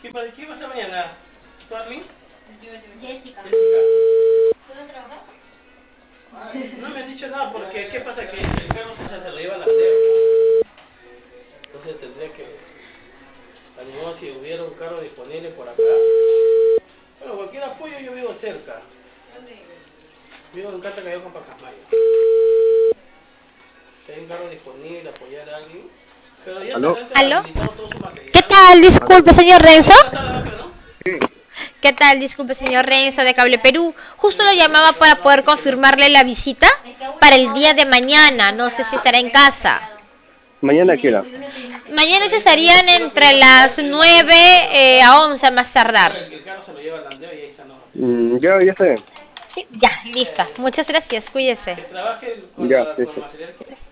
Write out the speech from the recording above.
¿Qué pasa mañana? ¿Tú, Armin? Jessica. Jessica. ¿Tú no trabajas? No me han dicho nada porque ¿qué pasa? Que el carro se lo lleva al aldeo. Entonces tendría que... Animó si hubiera un carro disponible por acá. Bueno, cualquier apoyo yo vivo cerca. ¿Dónde vives? Vivo en Catacayo con Pacasmayo. Si hay un carro disponible, apoyar a alguien. Pero ya ¿Aló? se ha ¿Aló? habilitado todo su material. ¿Qué tal? Disculpe, señor Renzo. Está la vaca, ¿no? Sí. ¿Qué tal? Disculpe, señor Renzo de Cable Perú. Justo lo llamaba para poder confirmarle la visita para el día de mañana. No sé si estará en casa. ¿Mañana a qué hora? Mañana se estarían entre las 9 a 11 más tardar. El carro se lo lleva al aldeo y ahí está, ¿no? Ya está bien. Sí, ya, listo. Muchas gracias. Cuídese. Que trabaje con Ya, con sí, el sí. material que...